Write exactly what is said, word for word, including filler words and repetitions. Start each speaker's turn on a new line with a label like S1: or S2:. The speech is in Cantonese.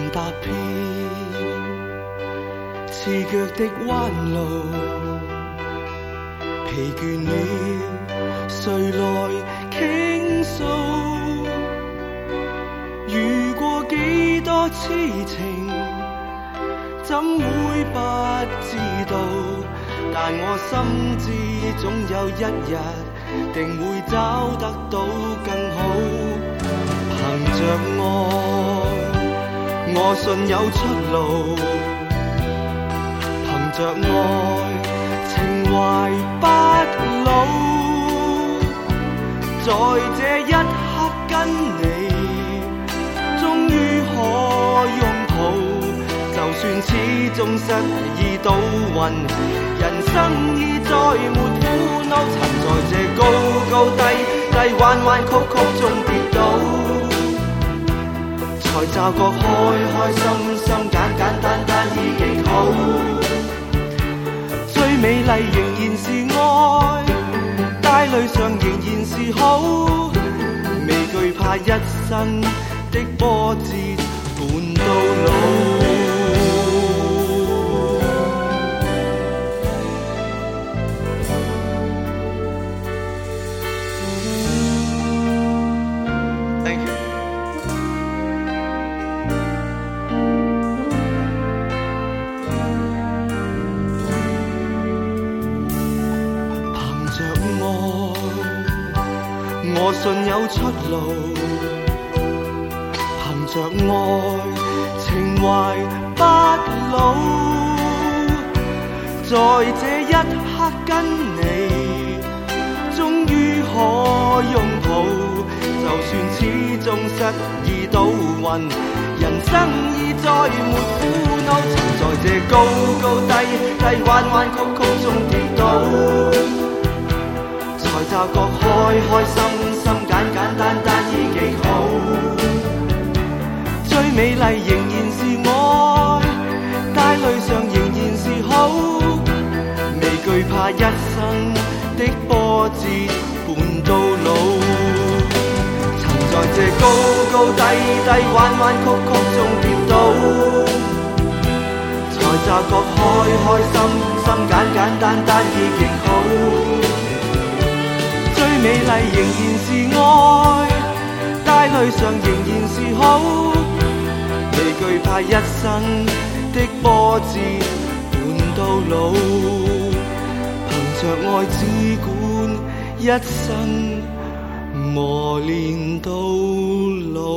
S1: 踏遍刺腳的彎路，疲倦了誰來傾訴？遇過幾多痴情，怎會不知道？但我心知總有一日定會找得到更好。憑着愛，我信有出路。憑着愛，情懷不老。在這一刻跟你終於可擁抱，就算始終失意倒運，人生已再沒苦惱。曾在這高高低低彎彎曲曲中跌倒，才察覺開開心心簡簡單單已極好。最美麗仍然是愛，帶淚上仍然是好，未懼怕一生的波折伴到老。我信有出路，憑着愛，情懷不老。在這一刻跟你終於可擁抱，就算始終失意倒運，人生已再沒苦惱。曾在這高高低低彎彎曲曲中跌倒，才察覺開開心心簡簡單單已極好。最美麗仍然是愛，帶淚上仍然是好，未懼怕一生的波折伴到老。曾在這高高低低彎彎曲曲中跌倒，才察覺開開心心簡簡單單已極好。最美麗仍然是愛，帶淚上仍然是好，未懼怕一生的波折伴到老。憑着愛只管一生磨練到老。